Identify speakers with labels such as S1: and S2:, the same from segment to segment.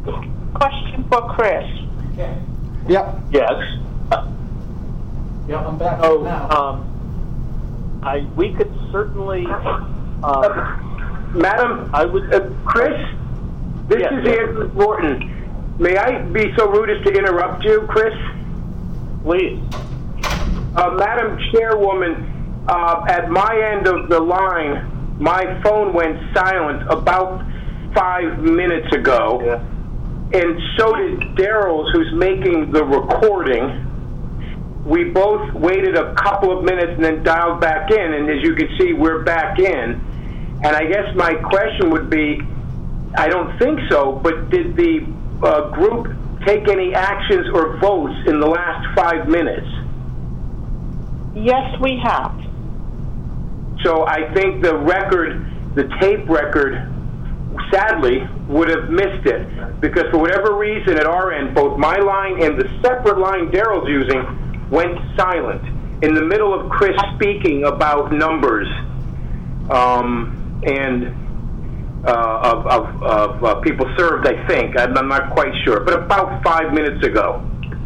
S1: Question for Chris.
S2: Okay.
S3: Yep.
S4: Yes.
S2: Yeah, I'm back
S4: So,
S2: now.
S4: we could certainly,
S5: Madam,
S4: I would,
S5: Chris, this
S4: Yes.
S5: is Andrew Morton. May I be so rude as to interrupt you, Chris?
S4: please.
S5: Madam Chairwoman, at my end of the line, my phone went silent about 5 minutes ago.
S4: Yeah.
S5: And so did Daryl's, who's making the recording. We both waited a couple of minutes and then dialed back in, and as you can see, we're back in. And I guess my question would be, I don't think so, but did the group take any actions or votes in the last 5 minutes?
S1: Yes, we have.
S5: So I think the record, the tape record, sadly, would have missed it. Because for whatever reason at our end, both my line and the separate line Daryl's using went silent in the middle of Chris speaking about numbers and of people served, I think. I'm not quite sure. But about 5 minutes ago.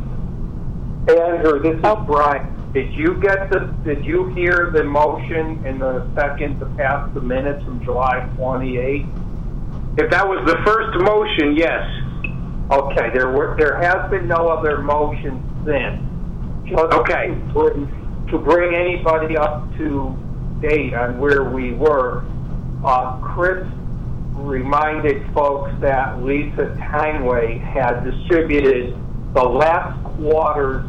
S6: Andrew, this is Brian. Did you hear the motion in the second to pass the minutes from July 28th?
S5: If that was the first motion, yes.
S6: Okay, there has been no other motion since. Just
S5: Okay.
S6: To bring anybody up to date on where we were, Chris reminded folks that Lisa Tinway had distributed the last quarter's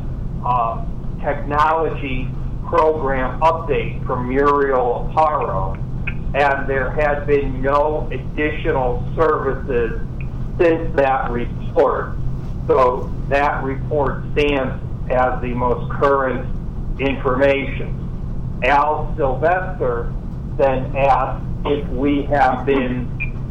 S6: technology program update from Muriel Haro, and there had been no additional services since that report. So that report stands as the most current information. Al Sylvester then asked if we have been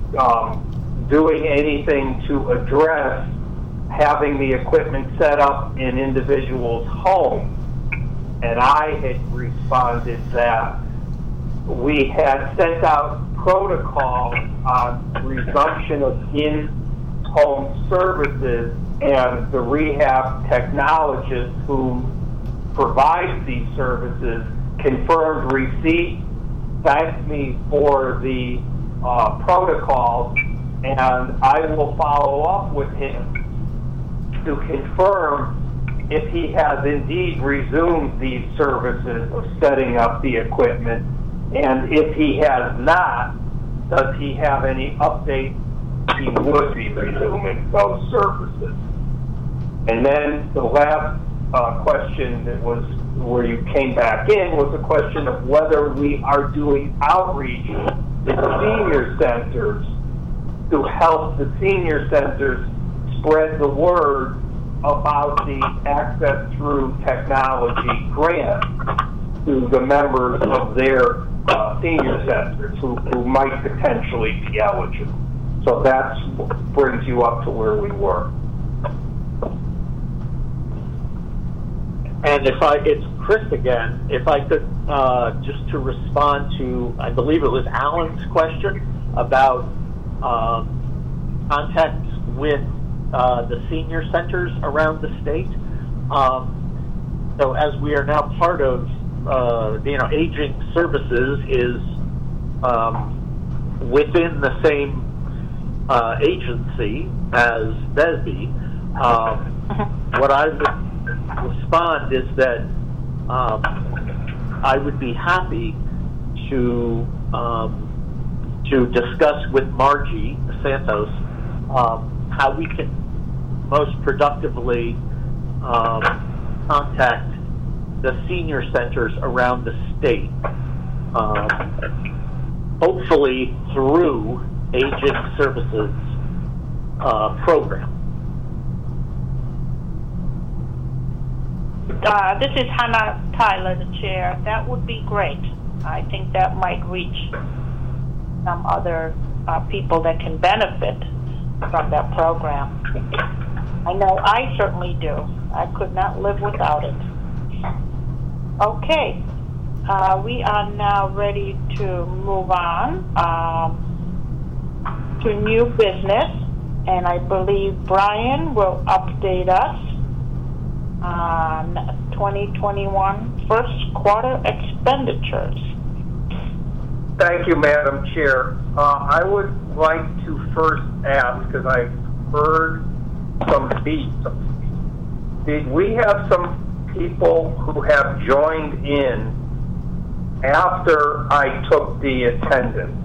S6: doing anything to address having the equipment set up in individuals' homes. And I had responded that we had sent out protocols on resumption of in-home services, and the rehab technologist who provides these services confirmed receipt, thanked me for the protocols, and I will follow up with him to confirm if he has indeed resumed these services of setting up the equipment, and if he has not, does he have any update he would be resuming those services? And then the last question that was where you came back in was a question of whether we are doing outreach in senior centers to help the senior centers spread the word about the Access Through Technology grant to the members of their senior centers who might potentially be eligible. So that brings you up to where we were.
S4: And it's Chris again, if I could, just to respond to, I believe it was Alan's question about contacts with the senior centers around the state. So as we are now part of, Aging Services is within the same agency as BESB. What I would respond is that I would be happy to discuss with Margie Santos how we can most productively contact the senior centers around the state, hopefully through Aging Services program.
S1: This is Hannah Tyler, the chair. That would be great. I think that might reach some other people that can benefit from that program. I know I certainly do. I could not live without it. Okay. We are now ready to move on to new business. and I believe Brian will update us on 2021 first quarter expenditures.
S6: Thank you, Madam Chair. I would like to first ask, because I've heard some beats, did we have some people who have joined in after I took the attendance?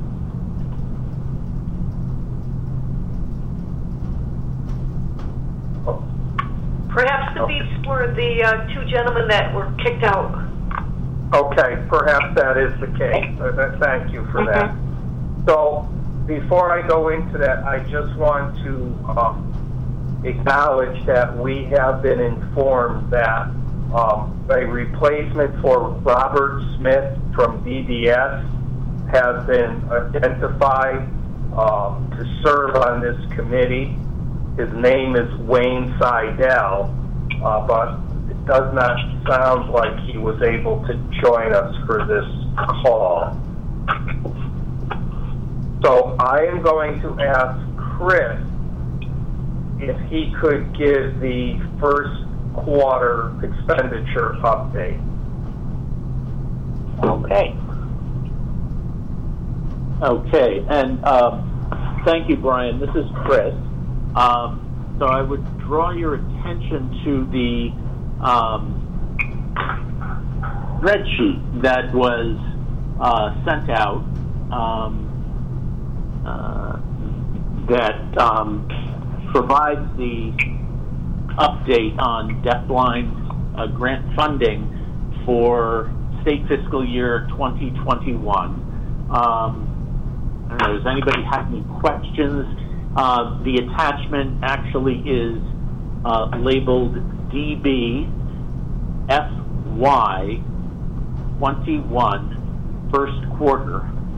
S2: Perhaps the beats were the two gentlemen that were kicked out.
S6: Okay, perhaps that is the case. Thank you for that. So, before I go into that, I just want to acknowledge that we have been informed that a replacement for Robert Smith from BDS has been identified to serve on this committee. His name is Wayne Seidel, but it does not sound like he was able to join us for this call. So I am going to ask Chris if he could give the first quarter expenditure update.
S4: Okay, and thank you, Brian. This is Chris. So I would draw your attention to the spreadsheet that was sent out that provides the update on Deafblind's grant funding for state fiscal year 2021. I don't know, does anybody have any questions? The attachment actually is labeled DB FY 21 first quarter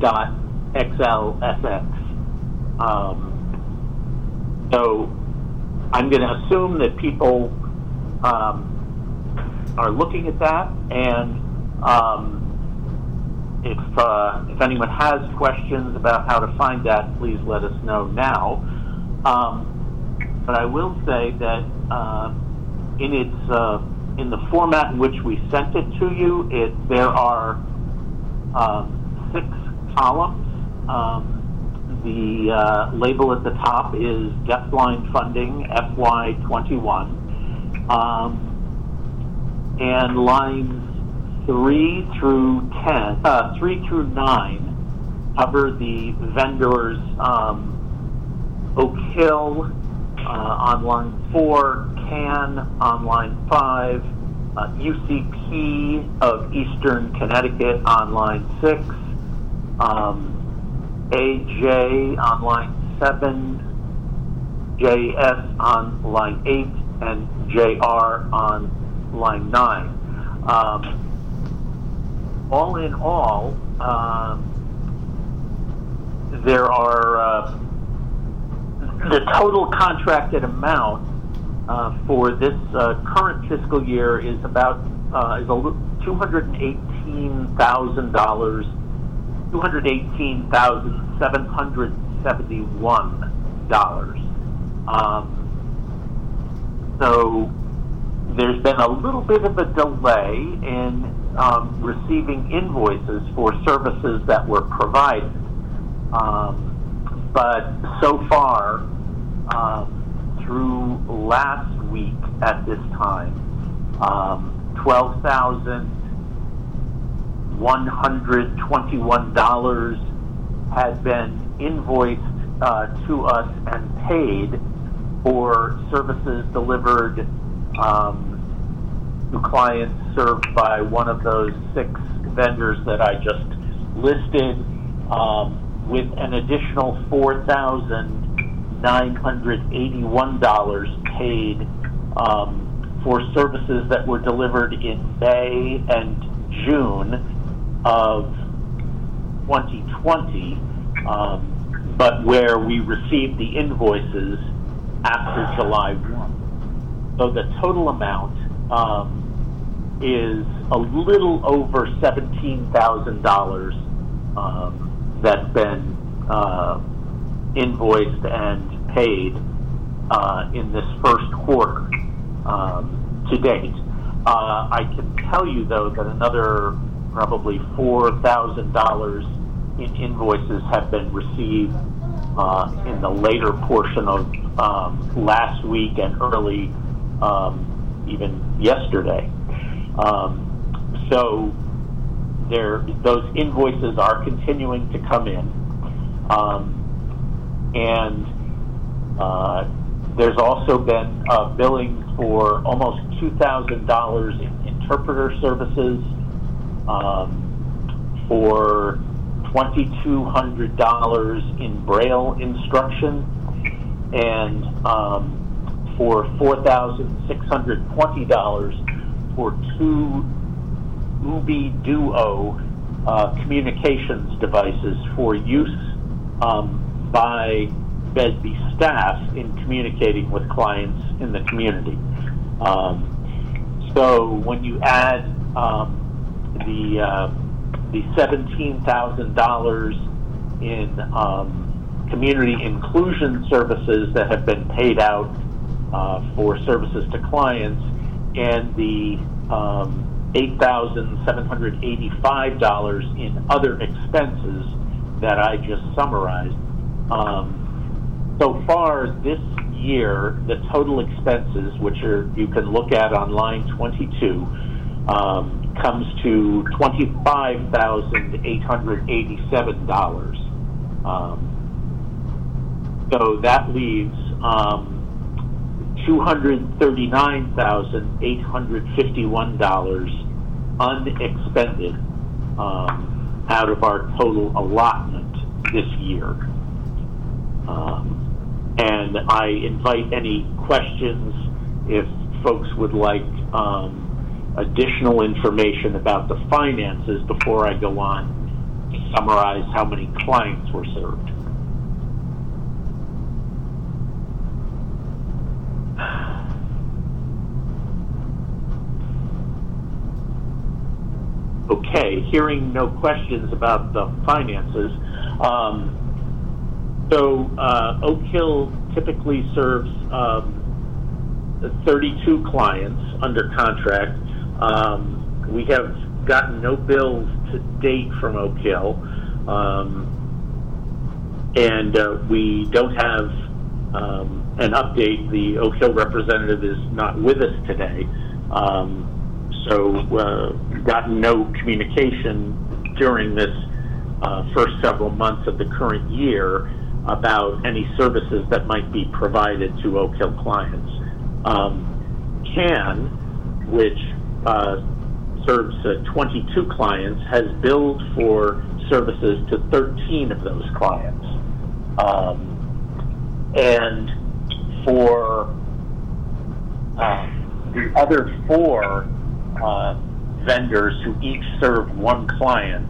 S4: .xlsx. So I'm going to assume that people are looking at that, and if anyone has questions about how to find that, please let us know now. But I will say that in the format in which we sent it to you, there are 6 columns. The label at the top is Deafblind Funding FY21, and lines 3 through 9 cover the vendors Oak Hill on line 4, CAN on line 5, UCP of Eastern Connecticut on line 6, AJ on line 7, JS on line 8, and JR on line 9. All in all, there are the total contracted amount for this current fiscal year is about $218,771. So there's been a little bit of a delay in receiving invoices for services that were provided. But so far, through last week at this time, $12,121 had been invoiced to us and paid for services delivered to clients served by one of those 6 vendors that I just listed, with an additional $4,981 paid for services that were delivered in May and June of 2020, but where we received the invoices after July 1. So the total amount is a little over $17,000 that's been invoiced and paid in this first quarter to date. I can tell you, though, that another probably $4,000 in invoices have been received in the later portion of last week and early even yesterday. So those invoices are continuing to come in, and there's also been billing for almost $2,000 in interpreter services, for $2,200 in Braille instruction, and for $4,620 for two Ubi Duo communications devices for use by BESB staff in communicating with clients in the community. So when you add the $17,000 in community inclusion services that have been paid out for services to clients, and the $8,785 in other expenses that I just summarized. So far this year, the total expenses, which you can look at on line 22, comes to $25,887. So that leaves $239,851 unexpended out of our total allotment this year. And I invite any questions if folks would like additional information about the finances before I go on to summarize how many clients were served. Okay, hearing no questions about the finances. So Oak Hill typically serves 32 clients under contract. We have gotten no bills to date from Oak Hill, and we don't have an update. The Oak Hill representative is not with us today, so gotten no communication during this first several months of the current year about any services that might be provided to Oak Hill clients. CAN, which serves 22 clients, has billed for services to 13 of those clients. And for the other 4 vendors who each serve one client,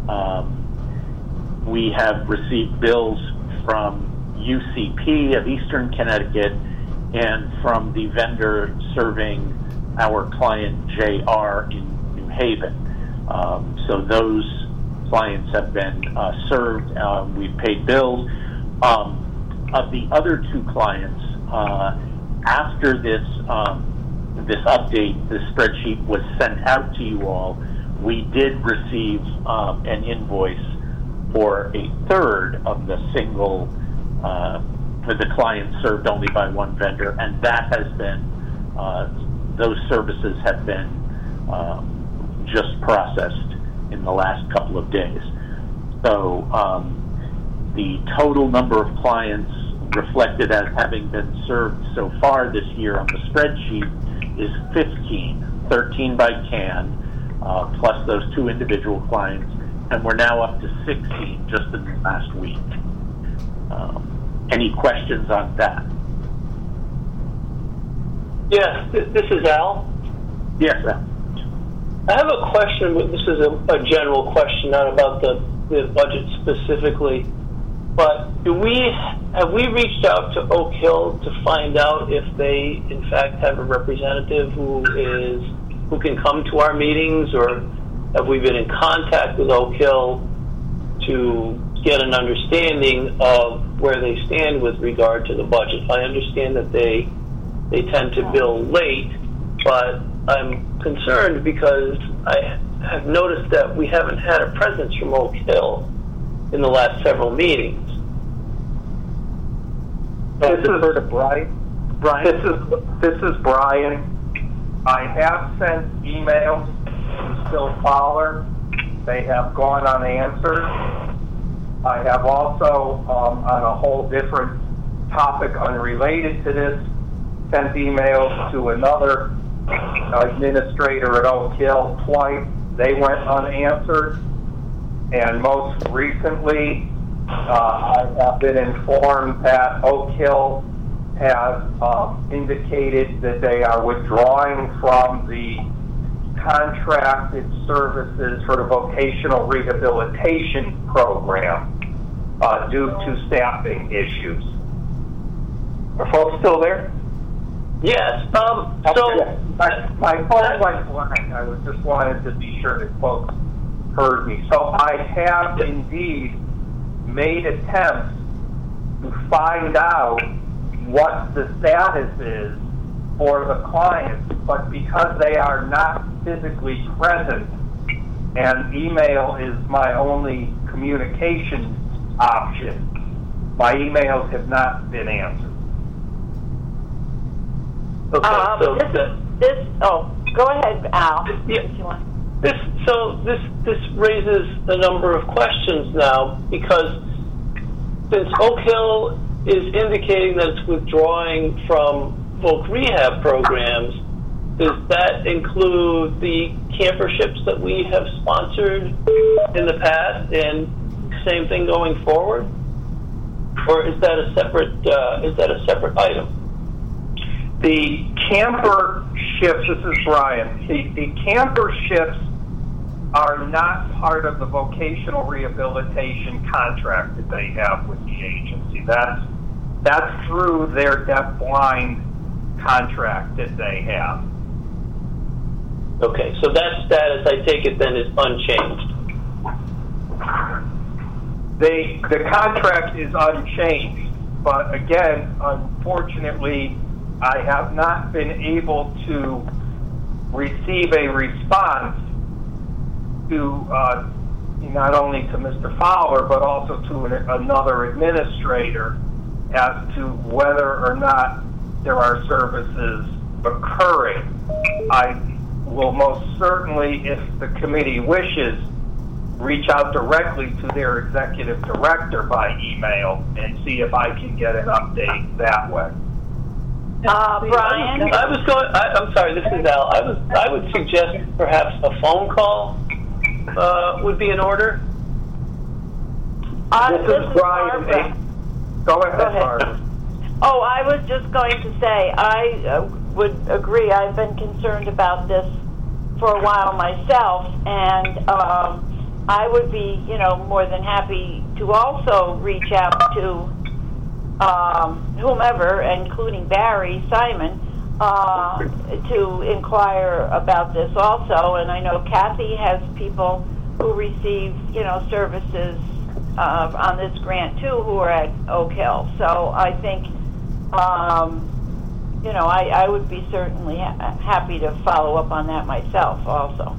S4: we have received bills from UCP of Eastern Connecticut and from the vendor serving our client JR in New Haven. So those clients have been served. We've paid bills. Of the other 2 clients, after this update, this spreadsheet was sent out to you all, we did receive an invoice for a third of the single, for the client served only by one vendor, and that has been, those services have been just processed in the last couple of days. So the total number of clients reflected as having been served so far this year on the spreadsheet is 15, 13 by CAN, plus those 2 individual clients, and we're now up to 16 just in the last week. Any questions on that?
S3: Yes, this is Al.
S4: Yes, Al.
S3: I have a question, but this is a general question, not about the budget specifically. But have we reached out to Oak Hill to find out if they, in fact, have a representative who can come to our meetings, or have we been in contact with Oak Hill to get an understanding of where they stand with regard to the budget. I understand that they tend to bill late, but I'm concerned because I have noticed that we haven't had a presence from Oak Hill in the last several meetings.
S6: This is Brian. This is Brian. I have sent emails to Still Fowler. They have gone unanswered. I have also, on a whole different topic unrelated to this, sent emails to another administrator at Oak Hill twice. They went unanswered. And most recently, I have been informed that Oak Hill has indicated that they are withdrawing from the contracted services for the vocational rehabilitation program due to staffing issues. Are folks still there?
S3: Yes.
S6: My phone went blank. I just wanted to be sure that folks heard me. So I have indeed made attempts to find out what the status is for the clients, but because they are not physically present and email is my only communication option, my emails have not been answered.
S3: Okay. So
S1: go ahead, Al.
S3: Yeah. This raises a number of questions now, because since Oak Hill is indicating that it's withdrawing from voc rehab programs, does that include the camperships that we have sponsored in the past, and same thing going forward, or is that a separate item?
S6: The camper shifts, this is Brian, the camper shifts are not part of the vocational rehabilitation contract that they have with the agency. That's through their deaf-blind contract that they have.
S3: Okay, so that status, I take it then, is unchanged.
S6: The contract is unchanged, but again, unfortunately, I have not been able to receive a response to not only to Mr. Fowler, but also to another administrator as to whether or not there are services occurring. I will most certainly, if the committee wishes, reach out directly to their executive director by email and see if I can get an update that way.
S1: Brian?
S3: I'm sorry, this is Al. I would suggest perhaps a phone call would be in order.
S6: This is Brian. Go ahead, Barbara.
S7: Oh, I was just going to say, I would agree. I've been concerned about this for a while myself, and I would be, more than happy to also reach out to whomever, including Barry Simon, to inquire about this also. And I know Kathy has people who receive, services on this grant too, who are at Oak Hill. So I think, I would be certainly happy to follow up on that myself also.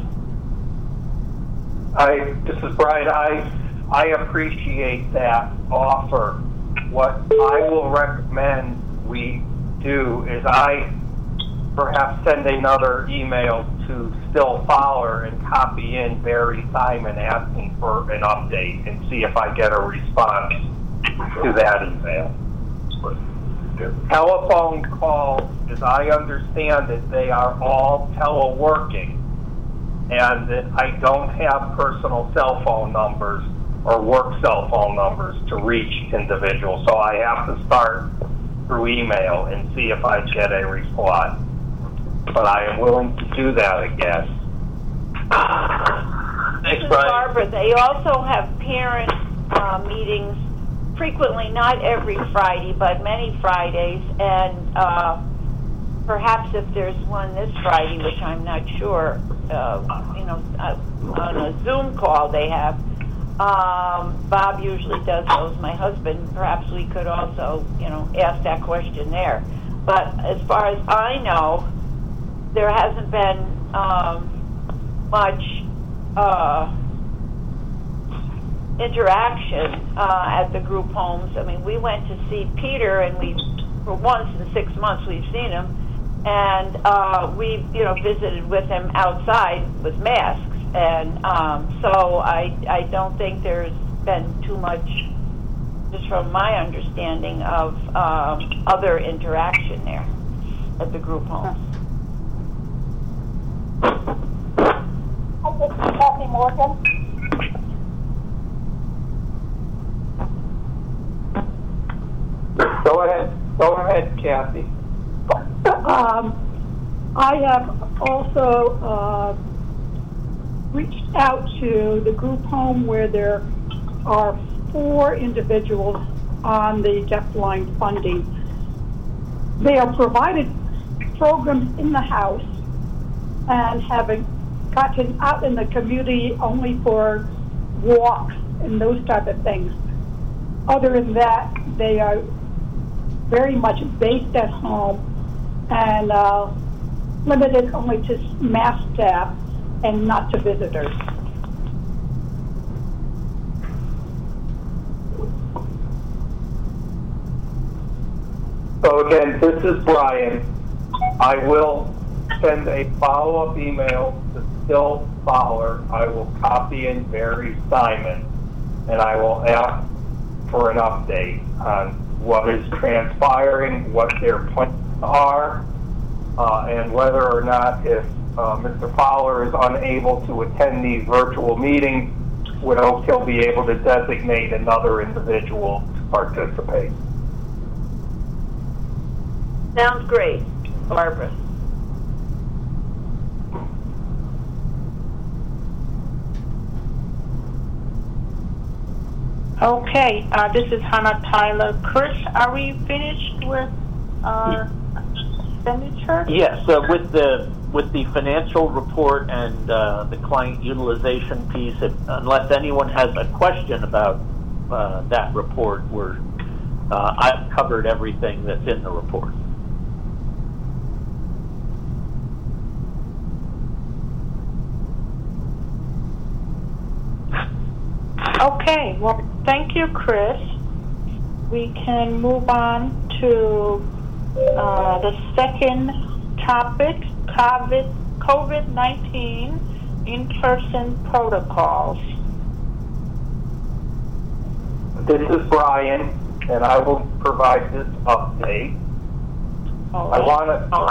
S6: This is Brian. I appreciate that offer. What I will recommend we do is I perhaps send another email to Still Fowler and copy in Barry Simon asking for an update and see if I get a response to that email. Telephone calls, as I understand it, they are all teleworking, and that I don't have personal cell phone numbers or work cell phone numbers to reach individuals, so I have to start through email and see if I get a reply. But I am willing to do that again.
S3: Thanks,
S7: This is
S3: Brian.
S7: Barbara. They also have parent meetings frequently, not every Friday, but many Fridays, and perhaps if there's one this Friday, which I'm not sure, on a Zoom call they have, Bob usually does those, my husband. Perhaps we could also, ask that question there. But as far as I know, there hasn't been much interaction at the group homes. I mean, we went to see Peter, and for once in 6 months we've seen him, and we visited with him outside with masks. And so I don't think there's been too much, just from my understanding, of other interaction there at the group homes.
S1: This is Kathy Morgan.
S6: Go ahead, Kathy.
S8: I have also reached out to the group home where there are 4 individuals on the Deafblind funding. They are provided programs in the house and haven't gotten out in the community only for walks and those type of things. Other than that, they are very much based at home and limited only to mass staff and not to visitors.
S6: So again, this is Brian. I will send a follow-up email to Still Fowler. I will copy in Barry Simon, and I will ask for an update on what is transpiring, what their plans are, and whether or not, if Mr. Fowler is unable to attend these virtual meetings, would Oak Hill be able to designate another individual to participate?
S7: Sounds great, Barbara.
S1: Okay, this is Hannah Tyler. Chris, are we finished with our expenditure?
S4: Yes, with the financial report and the client utilization piece, unless anyone has a question about that report, I've covered everything that's in the report.
S1: Okay, well, thank you, Chris. We can move on to the second topic, COVID-19 in-person protocols.
S6: This is Brian, and I will provide this update. I want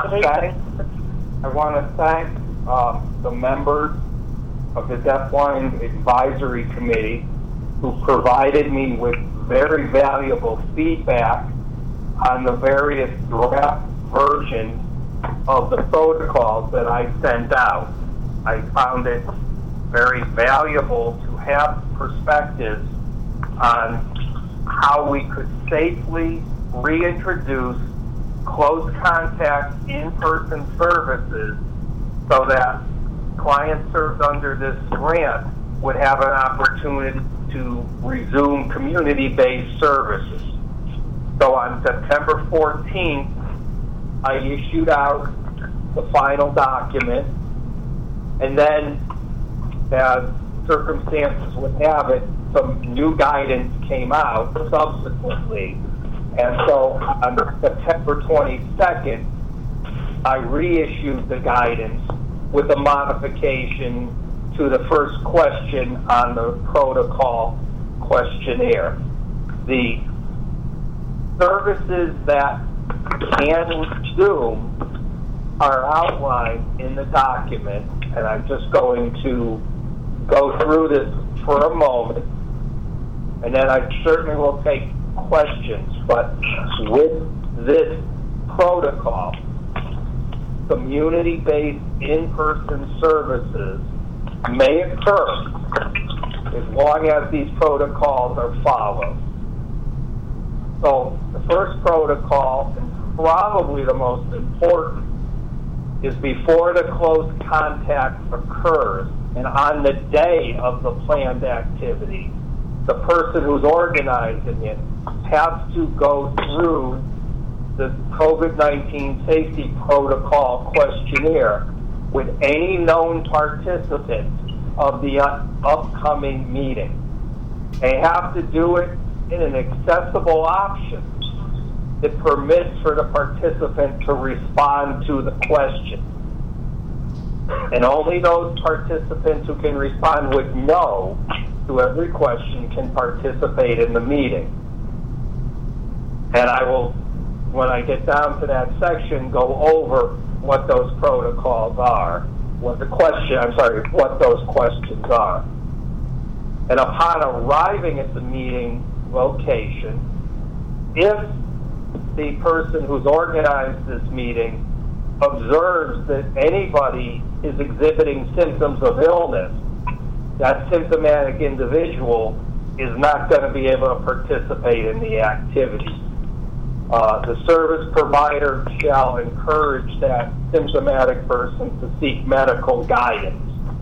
S6: to thank the members of the Deafblind Advisory Committee who provided me with very valuable feedback on the various draft versions of the protocols that I sent out. I found it very valuable to have perspectives on how we could safely reintroduce close contact in-person services so that clients served under this grant would have an opportunity to resume community-based services. So on September 14th, I issued out the final document, and then as circumstances would have it, some new guidance came out subsequently. And so on September 22nd, I reissued the guidance with a modification to the first question on the protocol questionnaire. The services that can resume are outlined in the document, and I'm just going to go through this for a moment, and then I certainly will take questions. But with this protocol, community-based in-person services may occur as long as these protocols are followed. So the first protocol, and probably the most important, is before the close contact occurs and on the day of the planned activity, the person who's organizing it has to go through the COVID-19 safety protocol questionnaire with any known participants of the upcoming meeting. They have to do it in an accessible option that permits for the participant to respond to the question. And only those participants who can respond with no to every question can participate in the meeting. And I will, when I get down to that section, go over what those protocols are, what those questions are. And upon arriving at the meeting location, if the person who's organized this meeting observes that anybody is exhibiting symptoms of illness, that symptomatic individual is not going to be able to participate in the activity. The service provider shall encourage that symptomatic person to seek medical guidance.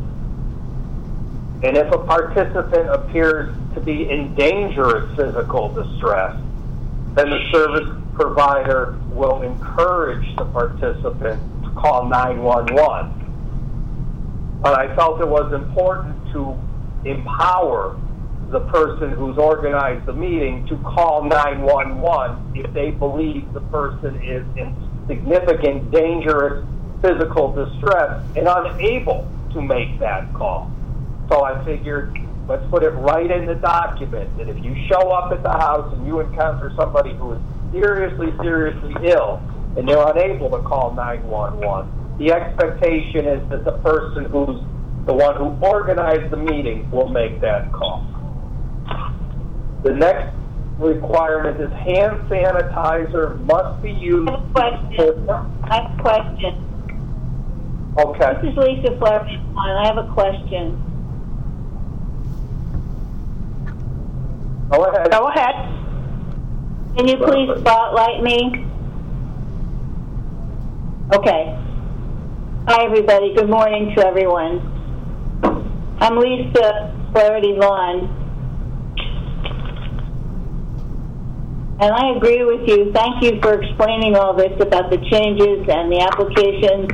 S6: And if a participant appears to be in dangerous physical distress, then the service provider will encourage the participant to call 911. But I felt it was important to empower the person who's organized the meeting to call 911 if they believe the person is in significant dangerous physical distress and unable to make that call. So I figured, let's put it right in the document that if you show up at the house and you encounter somebody who is seriously ill and they're unable to call 911, the expectation is that the person who's the one who organized the meeting will make that call. The next requirement is hand sanitizer must be used.
S9: I have a question.
S6: Okay.
S9: This is Lisa Flaherty. I have a question.
S6: Go ahead.
S1: Go ahead.
S9: Can you please spotlight me? Okay. Hi, everybody. Good morning to everyone. I'm Lisa Flaherty Vaughn. And I agree with you. Thank you for explaining all this about the changes and the applications.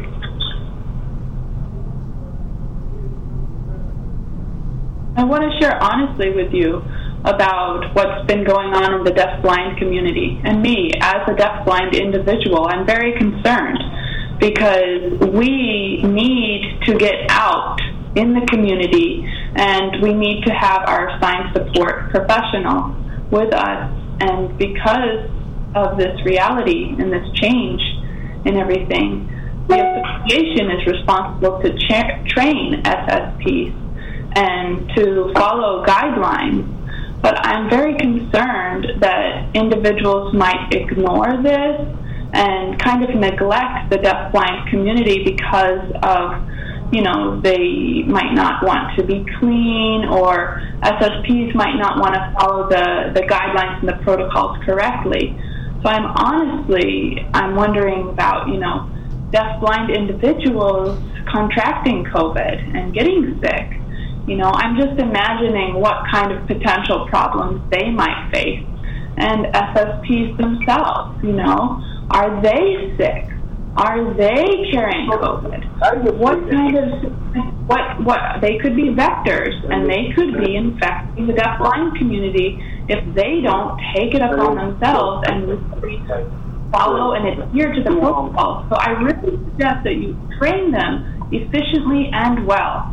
S10: I want to share honestly with you about what's been going on in the deafblind community. And me, as a deafblind individual, I'm very concerned because we need to get out in the community and we need to have our sign support professional with us. And because of this reality and this change in everything, the association is responsible to train SSPs and to follow guidelines. But I'm very concerned that individuals might ignore this and kind of neglect the deafblind community because of, they might not want to be clean, or SSPs might not want to follow the guidelines and the protocols correctly. So I'm wondering about, deafblind individuals contracting COVID and getting sick. I'm just imagining what kind of potential problems they might face. And SSPs themselves, are they sick? Are they carrying COVID? What they could be vectors, and they could be infecting the deafblind community if they don't take it upon themselves and follow and adhere to the protocols. So I really suggest that you train them efficiently and well.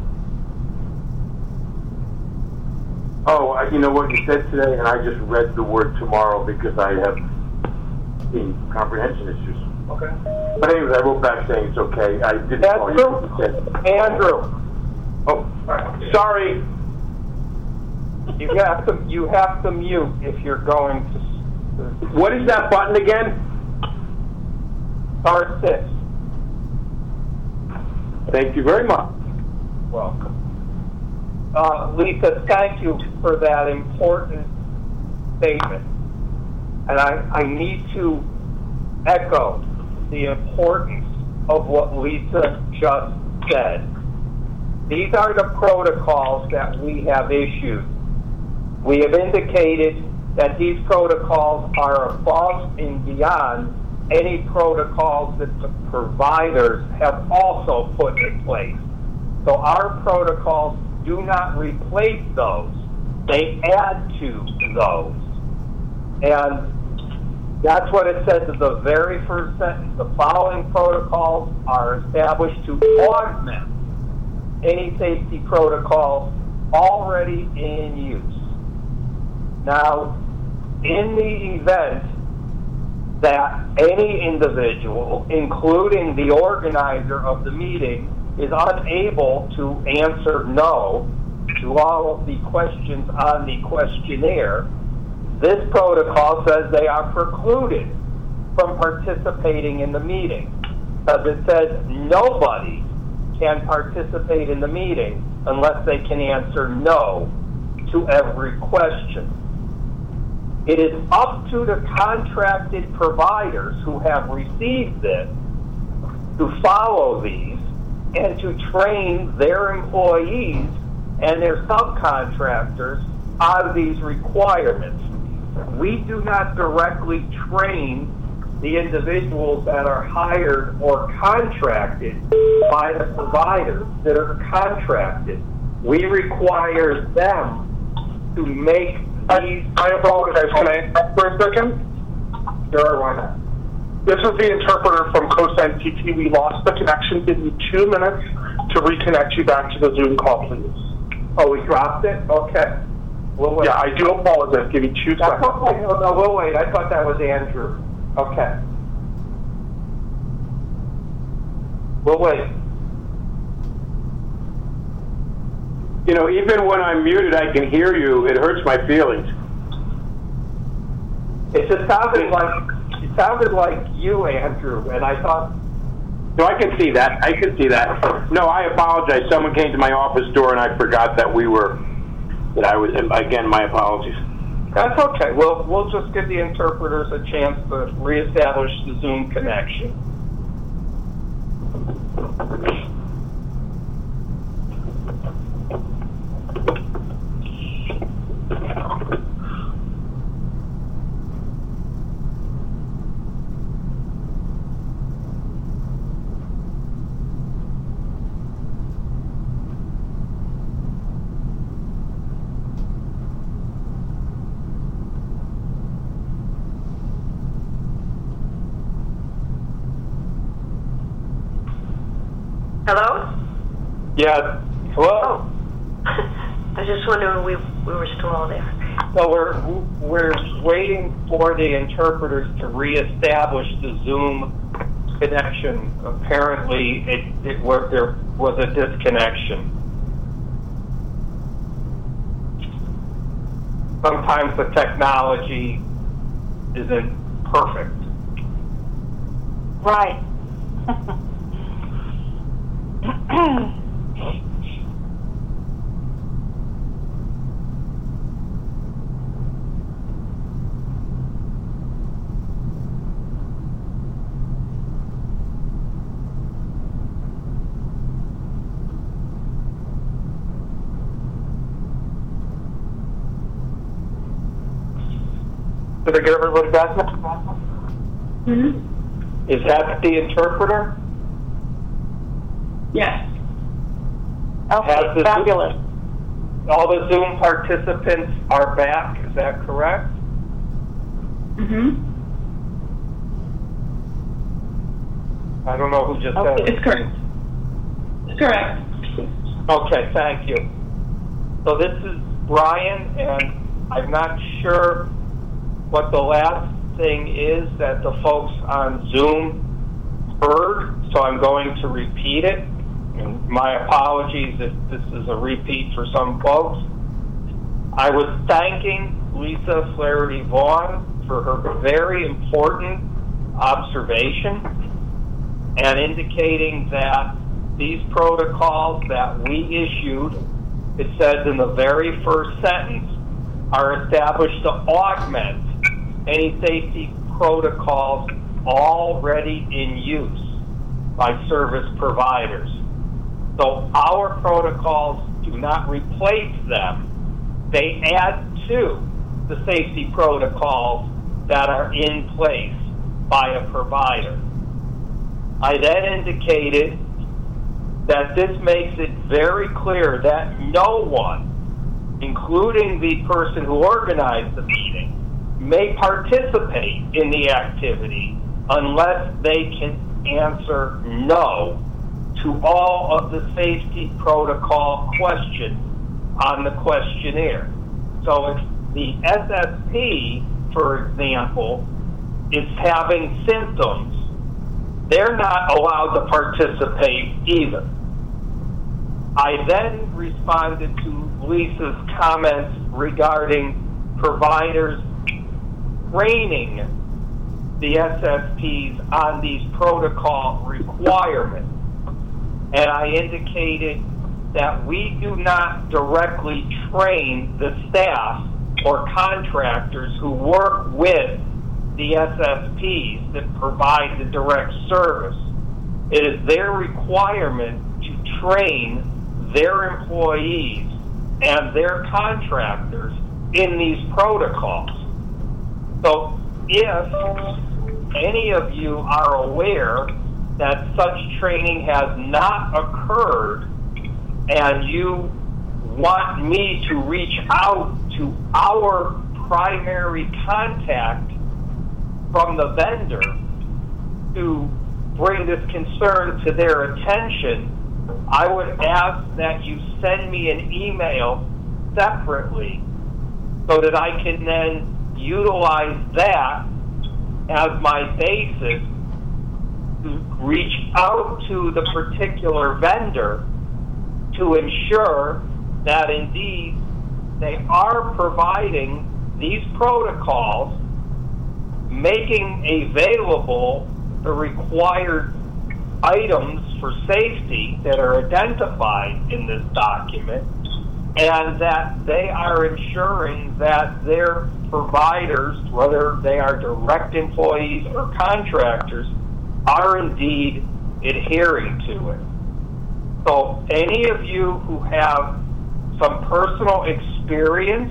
S11: Oh, you know what you said today, and I just read the word tomorrow because I have comprehension issues. Okay. But anyways, I wrote back saying it's okay. I didn't call you.
S6: Andrew. Oh, sorry. You have to mute if you're going to.
S5: What is that button again?
S6: Star 6.
S5: Thank you very much.
S6: Welcome. Lisa, thank you for that important statement. And I need to echo the importance of what Lisa just said. These are the protocols that we have issued We have indicated that these protocols are above and beyond any protocols that the providers have also put in place. So our protocols do not replace those. They add to those. And that's what it says in the very first sentence. The following protocols are established to augment any safety protocols already in use. Now, in the event that any individual, including the organizer of the meeting, is unable to answer no to all of the questions on the questionnaire, this protocol says they are precluded from participating in the meeting, because it says nobody can participate in the meeting unless they can answer no to every question. It is up to the contracted providers who have received this to follow these and to train their employees and their subcontractors on these requirements. We do not directly train the individuals that are hired or contracted by the providers that are contracted. We require them to make these...
S12: I apologize. Can I for a second?
S6: Sure, why not?
S12: This is the interpreter from Cosine TT. We lost the connection. Give me 2 minutes to reconnect you back to the Zoom call, please.
S6: Oh, we dropped it? Okay. We'll wait.
S12: Yeah, I do apologize. Give me 2 seconds.
S6: Okay. No, we'll wait. I thought that was Andrew. Okay. We'll wait.
S5: You know, even when I'm muted, I can hear you. It hurts my feelings.
S6: It just sounded like you, Andrew, and I thought...
S5: No, I can see that. I can see that. No, I apologize. Someone came to my office door and I forgot that I was, again, my apologies.
S6: That's okay. We'll just give the interpreters a chance to reestablish the Zoom connection.
S2: Hello?
S6: Yeah. Hello?
S2: Oh. I was just wondering we were still all there.
S6: So we're waiting for the interpreters to reestablish the Zoom connection. Apparently, there was a disconnection. Sometimes the technology isn't perfect.
S1: Right.
S6: Did I get everybody back?
S10: Mm-hmm.
S6: Is that the interpreter?
S10: Yes.
S1: Okay, fabulous.
S6: All the Zoom participants are back, is that correct?
S10: Mm-hmm.
S6: I don't know who just
S10: Okay,
S6: said it.
S10: it's correct. It's correct.
S6: Okay, thank you. So this is Brian, and I'm not sure what the last thing is that the folks on Zoom heard, so I'm going to repeat it. And my apologies if this is a repeat for some folks. I was thanking Lisa Flaherty Vaughn for her very important observation and indicating that these protocols that we issued, it says in the very first sentence, are established to augment any safety protocols already in use by service providers. So our protocols do not replace them. They add to the safety protocols that are in place by a provider. I then indicated that this makes it very clear that no one, including the person who organized the meeting, may participate in the activity unless they can answer no to all of the safety protocol questions on the questionnaire. So if the SSP, for example, is having symptoms, they're not allowed to participate either. I then responded to Lisa's comments regarding providers training the SSPs on these protocol requirements. And I indicated that we do not directly train the staff or contractors who work with the SSPs that provide the direct service. It is their requirement to train their employees and their contractors in these protocols. So if any of you are aware that such training has not occurred and you want me to reach out to our primary contact from the vendor to bring this concern to their attention, I would ask that you send me an email separately so that I can then utilize that as my basis to reach out to the particular vendor to ensure that indeed they are providing these protocols, making available the required items for safety that are identified in this document, and that they are ensuring that their providers, whether they are direct employees or contractors, are indeed adhering to it. So any of you who have some personal experience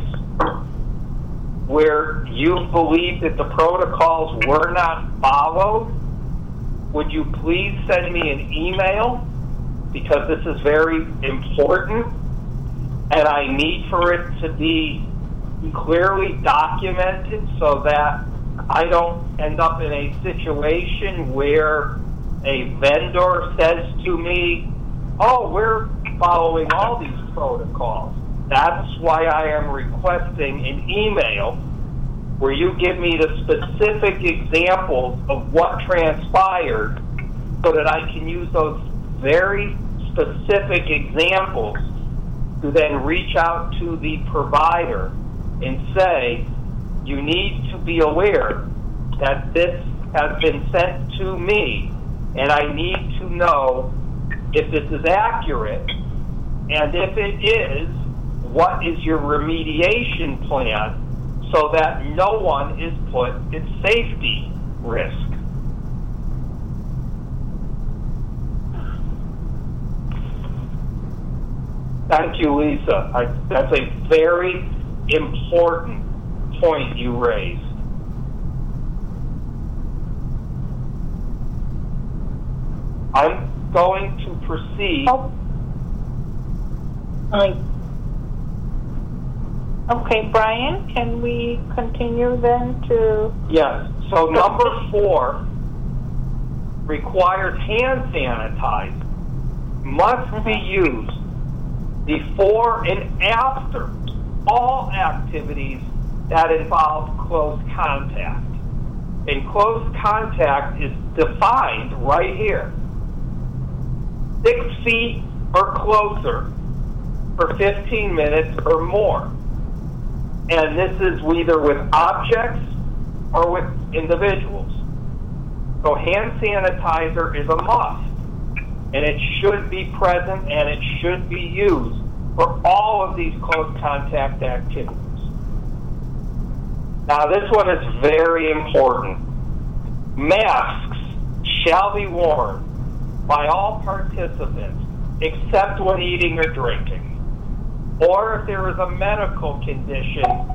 S6: where you believe that the protocols were not followed, would you please send me an email, because this is very important and I need for it to be clearly documented so that I don't end up in a situation where a vendor says to me, oh, we're following all these protocols. That's why I am requesting an email where you give me the specific examples of what transpired so that I can use those very specific examples to then reach out to the provider and say, you need to be aware that this has been sent to me and I need to know if this is accurate, and if it is, what is your remediation plan so that no one is put at safety risk. Thank you, Lisa. That's a very important point you raised. I'm going to proceed.
S1: Okay, Brian, can we continue then to...
S6: Yes. So number 4 requires hand sanitizer must be used before and after all activities that involve close contact. And close contact is defined right here. 6 feet or closer for 15 minutes or more. And this is either with objects or with individuals. So hand sanitizer is a must. And it should be present and it should be used for all of these close contact activities. Now this one is very important. Masks shall be worn by all participants except when eating or drinking, or if there is a medical condition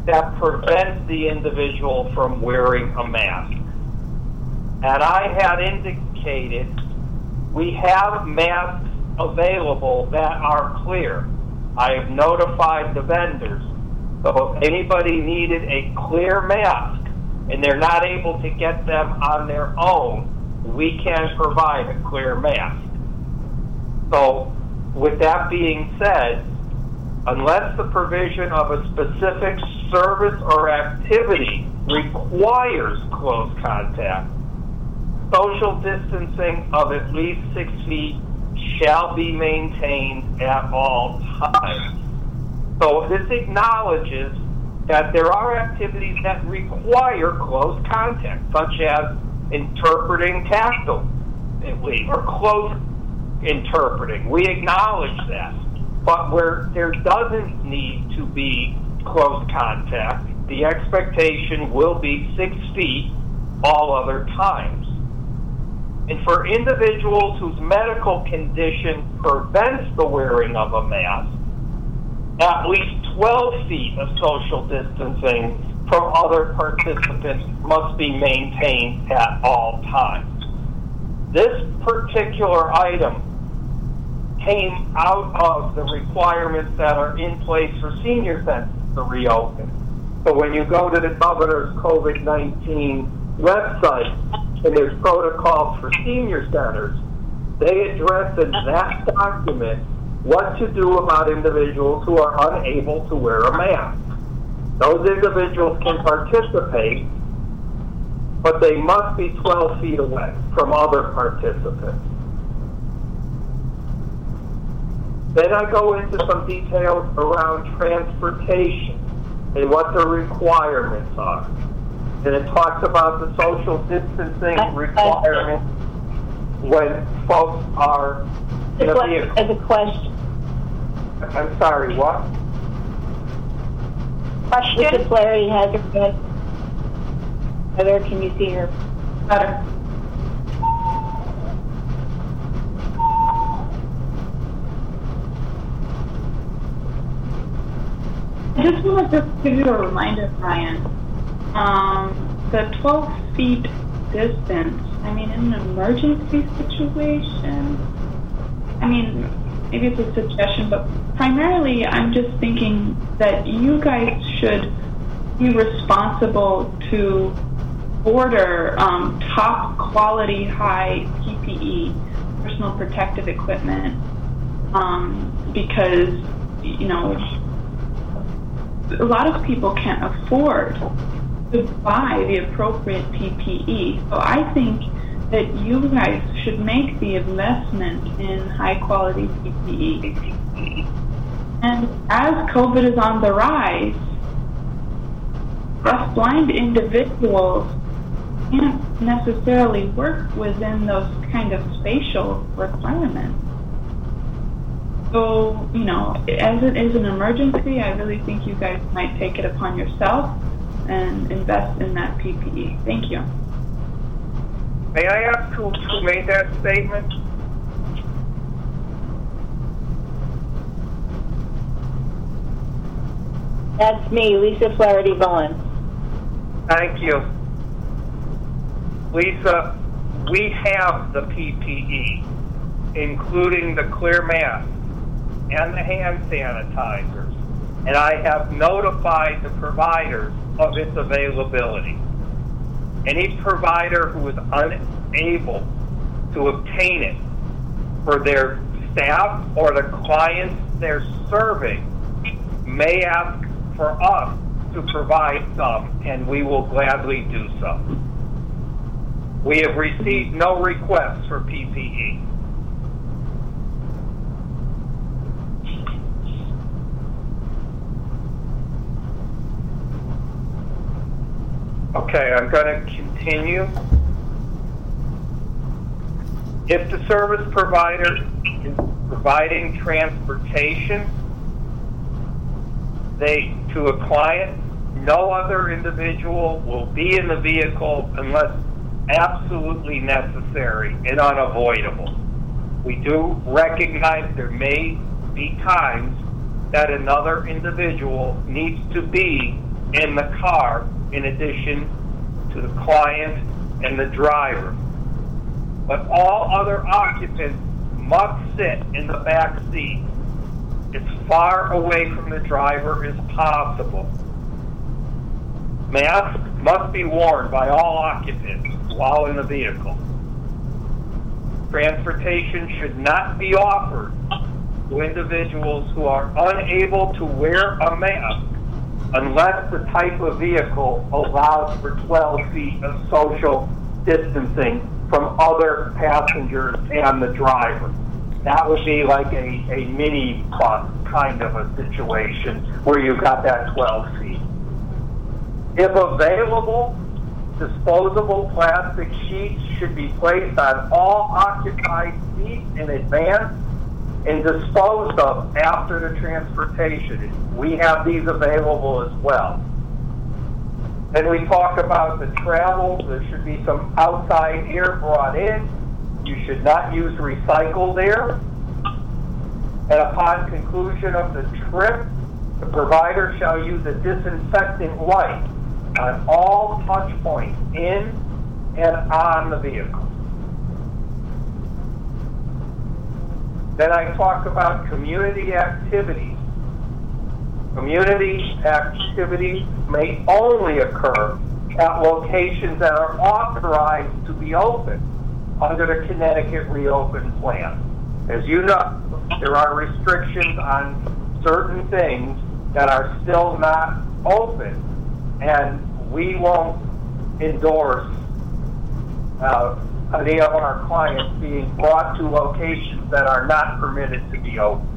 S6: that prevents the individual from wearing a mask. And I had indicated we have masks available that are clear. I have notified the vendors. So if anybody needed a clear mask and they're not able to get them on their own, we can provide a clear mask. So with that being said, unless the provision of a specific service or activity requires close contact, social distancing of at least 6 feet shall be maintained at all times. So this acknowledges that there are activities that require close contact, such as interpreting tactile or close interpreting. We acknowledge that. But where there doesn't need to be close contact, the expectation will be 6 feet all other times. And for individuals whose medical condition prevents the wearing of a mask, at least 12 feet of social distancing from other participants must be maintained at all times. This particular item came out of the requirements that are in place for senior centers to reopen. So when you go to the governor's COVID-19 website and there's protocols for senior centers, they address in that document what to do about individuals who are unable to wear a mask. Those individuals can participate, but they must be 12 feet away from other participants. Then I go into some details around transportation and what the requirements are. And it talks about the social distancing requirements when folks are in a vehicle.
S9: As a question.
S6: I'm sorry, what?
S9: Question? Mr. Flaherty has her hand. Heather, can you see her?
S10: Better. I just want to just give you a reminder, Brian. The 12 feet distance, I mean, in an emergency situation, I mean, maybe it's a suggestion, but primarily I'm just thinking that you guys should be responsible to order top quality, high PPE, personal protective equipment, because, you know, a lot of people can't afford to buy the appropriate PPE. So I think that you guys should make the investment in high quality PPE. And as COVID is on the rise, deaf-blind individuals can't necessarily work within those kind of spatial requirements. So, you know, as it is an emergency, I really think you guys might take it upon yourself and invest in that PPE. Thank you.
S6: May I ask who made that statement?
S9: That's me, Lisa Flaherty Bowen.
S6: Thank you. Lisa, we have the PPE, including the clear mask and the hand sanitizers, and I have notified the providers of its availability. Any provider who is unable to obtain it for their staff or the clients they're serving may ask for us to provide some, and we will gladly do so. We have received no requests for PPE. Okay, I'm going to continue. If the service provider is providing transportation to a client, no other individual will be in the vehicle unless absolutely necessary and unavoidable. We do recognize there may be times that another individual needs to be in the car in addition to the client and the driver. But all other occupants must sit in the back seat as far away from the driver as possible. Masks must be worn by all occupants while in the vehicle. Transportation should not be offered to individuals who are unable to wear a mask unless the type of vehicle allows for 12 feet of social distancing from other passengers and the driver. That would be like a mini bus kind of a situation where you've got that 12 feet. If available, disposable plastic sheets should be placed on all occupied seats in advance and disposed of after the transportation. We have these available as well. Then we talk about the travel. There should be some outside air brought in. You should not use recycled air. And upon conclusion of the trip, the provider shall use a disinfectant wipe on all touch points in and on the vehicle. Then I talk about community activities. Community activities may only occur at locations that are authorized to be open under the Connecticut Reopen Plan. As you know, there are restrictions on certain things that are still not open, and we won't endorse any of our clients being brought to locations that are not permitted to be open.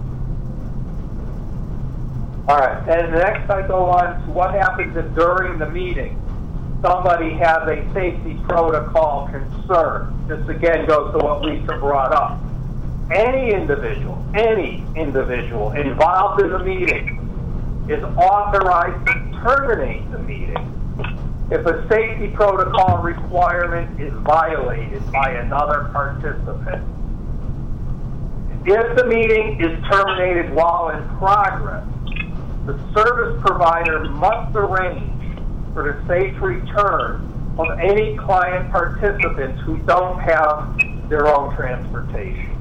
S6: All right, and next I go on to what happens if during the meeting somebody has a safety protocol concern. This again goes to what Lisa brought up. Any individual involved in the meeting is authorized to terminate the meeting if a safety protocol requirement is violated by another participant. If the meeting is terminated while in progress, the service provider must arrange for the safe return of any client participants who don't have their own transportation.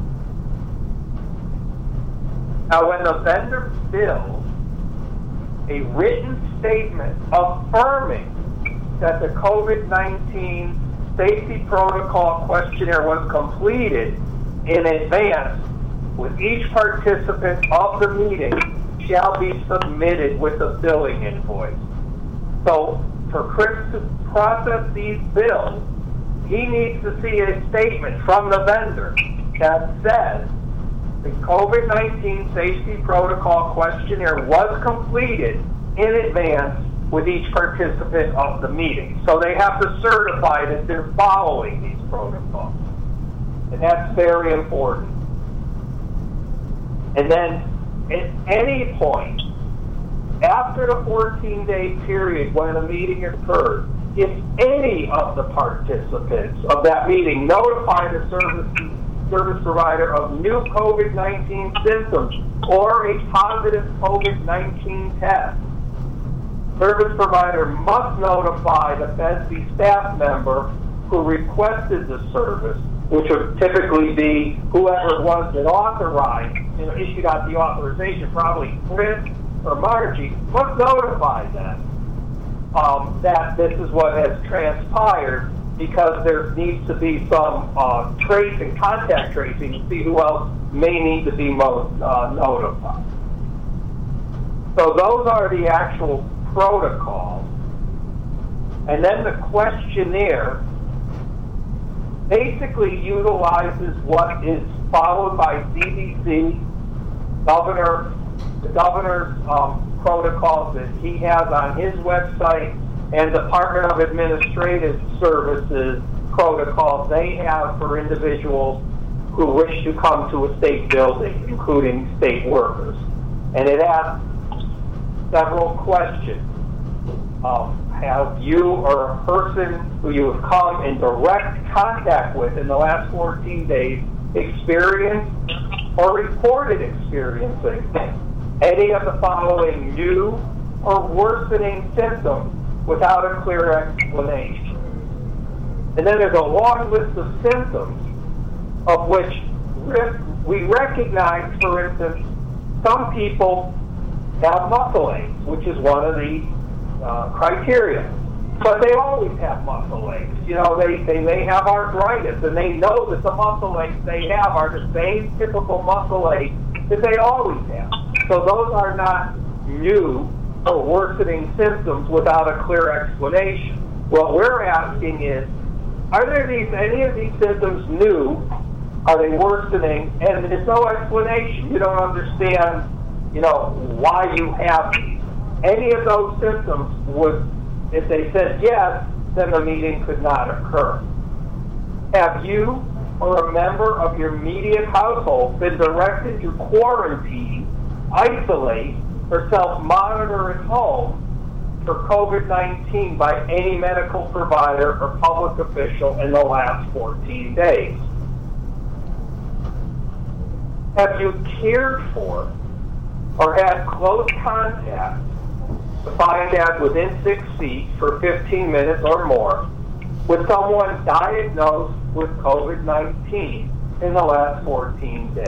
S6: Now, when the vendor bills a written statement affirming that the COVID-19 safety protocol questionnaire was completed in advance, with each participant of the meeting shall be submitted with a billing invoice. So for Chris to process these bills, he needs to see a statement from the vendor that says the COVID-19 safety protocol questionnaire was completed in advance with each participant of the meeting. So they have to certify that they're following these protocols. And that's very important. And then at any point after the 14-day period when a meeting occurred, if any of the participants of that meeting notify the service provider of new COVID-19 symptoms or a positive COVID-19 test, service provider must notify the FESB staff member who requested the service, which would typically be whoever it was that authorized, issued out the authorization, probably Chris or Margie, must notify them that this is what has transpired, because there needs to be some tracing, contact tracing, to see who else may need to be most notified. So those are the actual protocols. And then the questionnaire basically utilizes what is followed by CDC, the governor's protocols that he has on his website, and Department of Administrative Services protocols they have for individuals who wish to come to a state building, including state workers. And it asks several questions. Have you or a person who you have come in direct contact with in the last 14 days experienced or reported experiencing any of the following new or worsening symptoms without a clear explanation. And then there's a long list of symptoms of which we recognize, for instance, some people have muscle aches, which is one of the criteria. But they always have muscle aches. You know, they may have arthritis, and they know that the muscle aches they have are the same typical muscle aches that they always have. So those are not new or worsening symptoms without a clear explanation. What we're asking is, are there any of these symptoms new? Are they worsening? And there's no explanation. You don't understand, you know, why you have these. Any of those symptoms would, if they said yes, then the meeting could not occur. Have you or a member of your immediate household been directed to quarantine, isolate, or self-monitor at home for COVID-19 by any medical provider or public official in the last 14 days? Have you cared for or had close contact, defined as within 6 feet for 15 minutes or more, with someone diagnosed with COVID-19 in the last 14 days?